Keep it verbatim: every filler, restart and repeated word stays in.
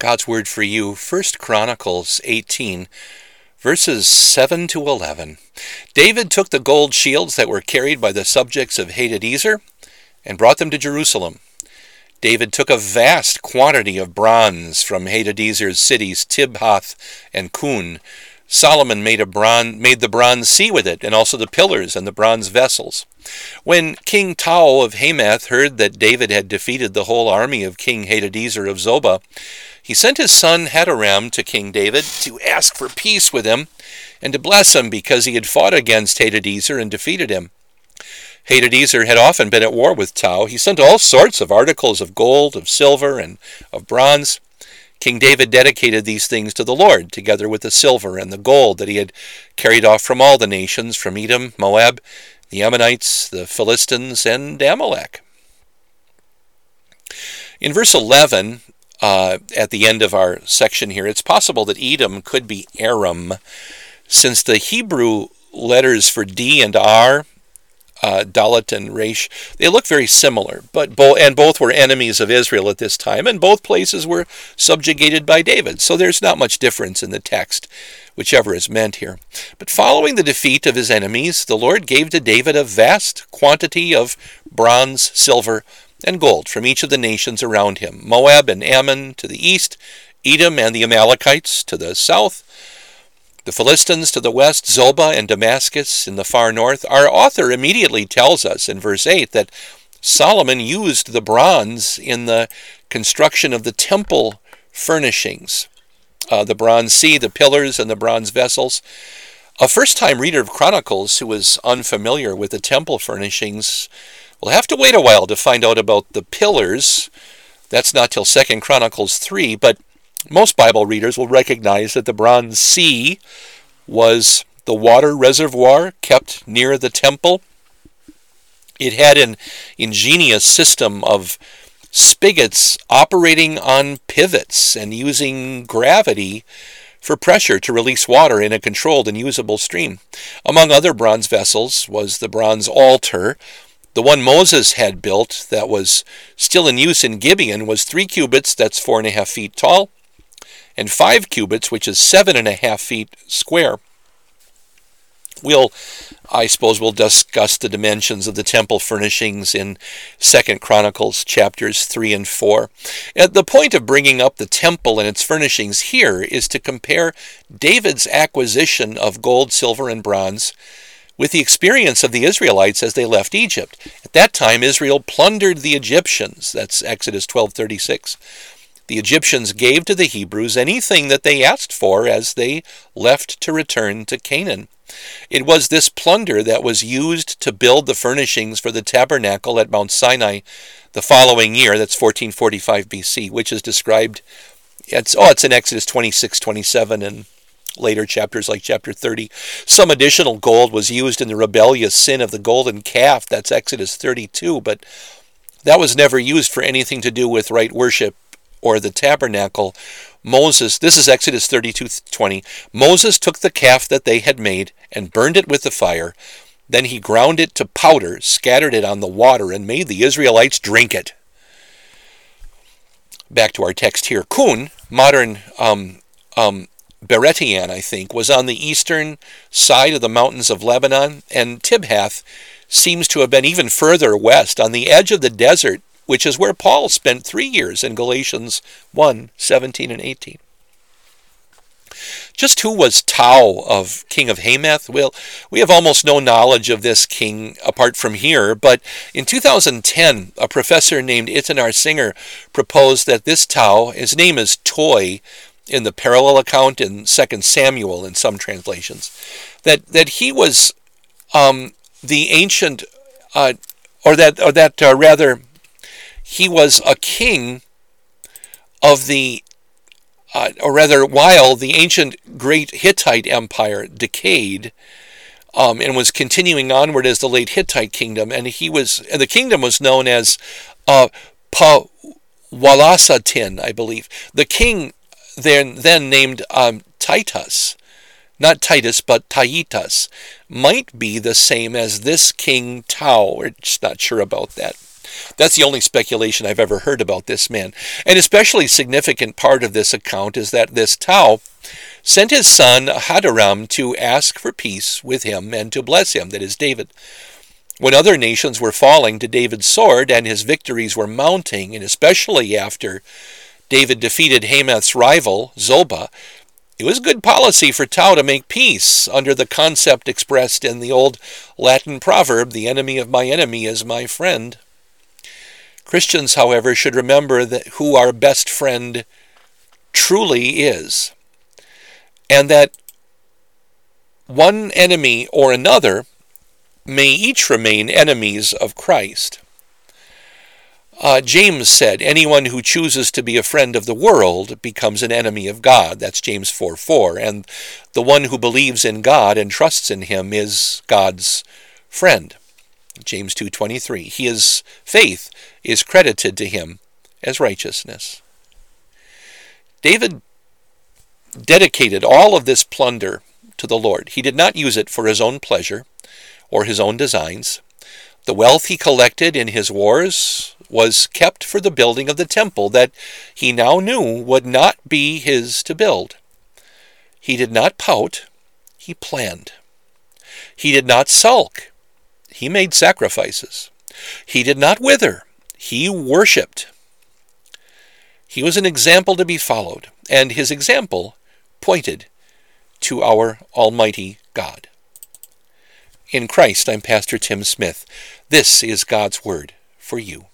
God's Word for you, First Chronicles eighteen, verses seven to eleven. David took the gold shields that were carried by the subjects of Hadadezer and brought them to Jerusalem. David took a vast quantity of bronze from Hadadezer's cities Tibhath and Kun. Solomon made, a bronze, made the bronze sea with it, and also the pillars and the bronze vessels. When King Tao of Hamath heard that David had defeated the whole army of King Hadadezer of Zobah, he sent his son Hadoram to King David to ask for peace with him and to bless him because he had fought against Hadadezer and defeated him. Hadadezer had often been at war with Tao. He sent all sorts of articles of gold, of silver, and of bronze. King David dedicated these things to the Lord, together with the silver and the gold that he had carried off from all the nations, from Edom, Moab, the Ammonites, the Philistines, and Amalek. In verse eleven, uh, at the end of our section here, it's possible that Edom could be Aram, since the Hebrew letters for D and R, Uh, Dalet and Resh, they look very similar, but bo- and both were enemies of Israel at this time, and both places were subjugated by David, so there's not much difference in the text, whichever is meant here. But following the defeat of his enemies, the Lord gave to David a vast quantity of bronze, silver, and gold from each of the nations around him, Moab and Ammon to the east, Edom and the Amalekites to the south, the Philistines to the west, Zobah and Damascus in the far north. Our author immediately tells us in verse eight that Solomon used the bronze in the construction of the temple furnishings, uh, the bronze sea, the pillars, and the bronze vessels. A first-time reader of Chronicles who is unfamiliar with the temple furnishings will have to wait a while to find out about the pillars. That's not till Second Chronicles three, but most Bible readers will recognize that the bronze sea was the water reservoir kept near the temple. It had an ingenious system of spigots operating on pivots and using gravity for pressure to release water in a controlled and usable stream. Among other bronze vessels was the bronze altar. The one Moses had built that was still in use in Gibeon was three cubits, that's four and a half feet tall, and five cubits, which is seven and a half feet square. We'll, I suppose, we'll discuss the dimensions of the temple furnishings in Second Chronicles chapters three and four. And the point of bringing up the temple and its furnishings here is to compare David's acquisition of gold, silver, and bronze with the experience of the Israelites as they left Egypt. At that time, Israel plundered the Egyptians. That's Exodus twelve thirty-six. The Egyptians gave to the Hebrews anything that they asked for as they left to return to Canaan. It was this plunder that was used to build the furnishings for the tabernacle at Mount Sinai the following year, that's fourteen forty-five B C, which is described, it's, oh, it's in Exodus twenty-six, twenty-seven, and later chapters like chapter thirty. Some additional gold was used in the rebellious sin of the golden calf, that's Exodus thirty-two, but that was never used for anything to do with right worship or the tabernacle. Moses, this is Exodus thirty-two twenty, Moses took the calf that they had made and burned it with the fire. Then he ground it to powder, scattered it on the water, and made the Israelites drink it. Back to our text here. Kun, modern um, um, Beretian, I think, was on the eastern side of the mountains of Lebanon, and Tibhath seems to have been even further west, on the edge of the desert, which is where Paul spent three years in Galatians one, seventeen and eighteen. Just who was Tao of King of Hamath? Well, we have almost no knowledge of this king apart from here, but in two thousand ten, a professor named Itamar Singer proposed that this Tao, his name is Toy in the parallel account in Second Samuel in some translations, that, that he was um, the ancient, uh, or that, or that uh, rather, he was a king of the, uh, or rather, while the ancient great Hittite Empire decayed um, and was continuing onward as the late Hittite kingdom, and he was, and the kingdom was known as uh, Pawalasatin, I believe. The king then then named um, Titus, not Titus, but Taitas, might be the same as this King Tao. We're just not sure about that. That's the only speculation I've ever heard about this man. An especially significant part of this account is that this Tau sent his son Hadoram to ask for peace with him and to bless him, that is David. When other nations were falling to David's sword and his victories were mounting, and especially after David defeated Hamath's rival, Zobah, it was good policy for Tau to make peace under the concept expressed in the old Latin proverb, the enemy of my enemy is my friend. Christians, however, should remember that who our best friend truly is, and that one enemy or another may each remain enemies of Christ. Uh, James said, anyone who chooses to be a friend of the world becomes an enemy of God. That's James four four. And the one who believes in God and trusts in him is God's friend. James two twenty-three. His faith is credited to him as righteousness. David dedicated all of this plunder to the Lord. He did not use it for his own pleasure or his own designs. The wealth he collected in his wars was kept for the building of the temple that he now knew would not be his to build. He did not pout, he planned. He did not sulk, he made sacrifices. He did not wither, he worshipped. He was an example to be followed, and his example pointed to our Almighty God. In Christ, I'm Pastor Tim Smith. This is God's Word for you.